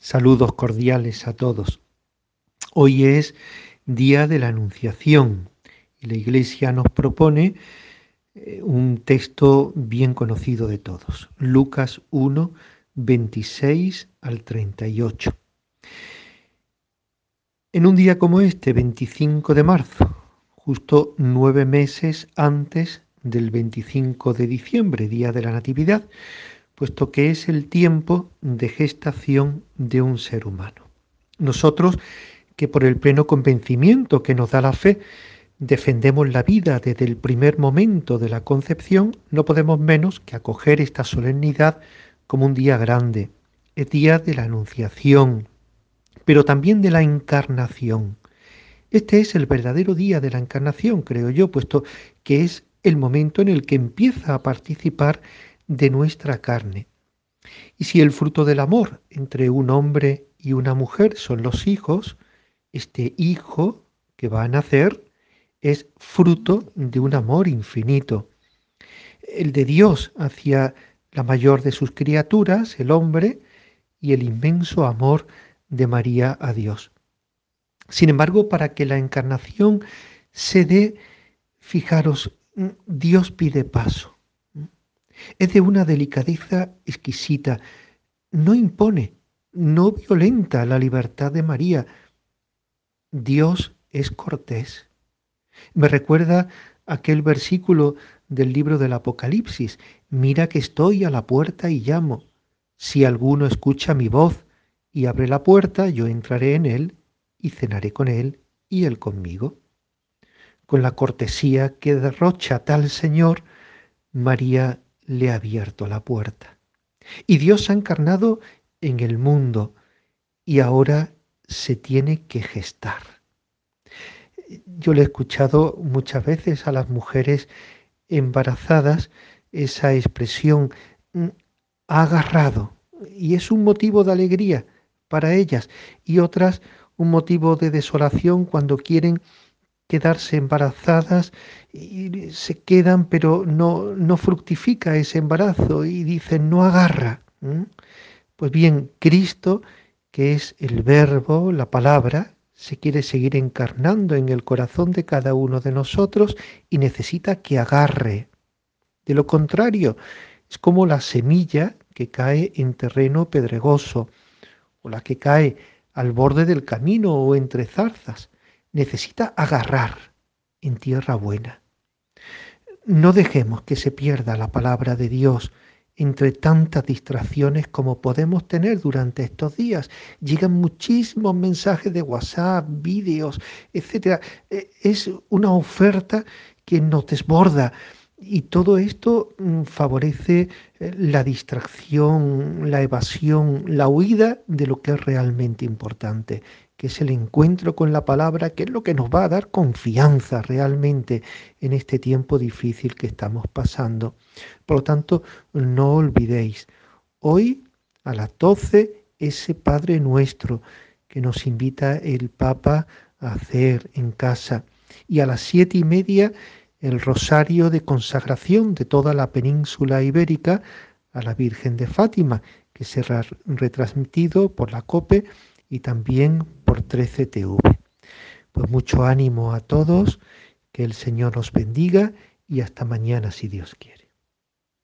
Saludos cordiales a todos. Hoy es Día de la Anunciación y la Iglesia nos propone un texto bien conocido de todos, Lucas 1, 26 al 38. En un día como este, 25 de marzo, justo 9 meses antes del 25 de diciembre, Día de la Natividad, puesto que es el tiempo de gestación de un ser humano. Nosotros, que por el pleno convencimiento que nos da la fe, defendemos la vida desde el primer momento de la concepción, no podemos menos que acoger esta solemnidad como un día grande, el día de la Anunciación, pero también de la Encarnación. Este es el verdadero día de la Encarnación, creo yo, puesto que es el momento en el que empieza a participar de nuestra carne. Y si el fruto del amor entre un hombre y una mujer son los hijos, este hijo que va a nacer es fruto de un amor infinito. El de Dios hacia la mayor de sus criaturas, el hombre, y el inmenso amor de María a Dios. Sin embargo, para que la encarnación se dé, fijaros, Dios pide paso. Es de una delicadeza exquisita. No impone, no violenta la libertad de María. Dios es cortés. Me recuerda aquel versículo del libro del Apocalipsis. Mira que estoy a la puerta y llamo. Si alguno escucha mi voz y abre la puerta, yo entraré en él y cenaré con él y él conmigo. Con la cortesía que derrocha tal Señor, María le ha abierto la puerta. Y Dios ha encarnado en el mundo y ahora se tiene que gestar. Yo le he escuchado muchas veces a las mujeres embarazadas esa expresión "ha agarrado", y es un motivo de alegría para ellas, y otras un motivo de desolación cuando quieren quedarse embarazadas y se quedan pero no fructifica ese embarazo y dicen no agarra. Pues bien, Cristo, que es el verbo, la palabra, se quiere seguir encarnando en el corazón de cada uno de nosotros y necesita que agarre. De lo contrario, es como la semilla que cae en terreno pedregoso o la que cae al borde del camino o entre zarzas. Necesita agarrar en tierra buena. No dejemos que se pierda la palabra de Dios entre tantas distracciones como podemos tener durante estos días. Llegan muchísimos mensajes de WhatsApp, vídeos, etcétera. Es una oferta que nos desborda y todo esto favorece la distracción, la evasión, la huida de lo que es realmente importante, que es el encuentro con la palabra, que es lo que nos va a dar confianza realmente en este tiempo difícil que estamos pasando. Por lo tanto, no olvidéis, hoy a las 12 ese Padre Nuestro que nos invita el Papa a hacer en casa, y a las 7:30 el rosario de consagración de toda la península ibérica a la Virgen de Fátima, que será retransmitido por la COPE y también por 13TV. Pues mucho ánimo a todos, que el Señor nos bendiga y hasta mañana si Dios quiere.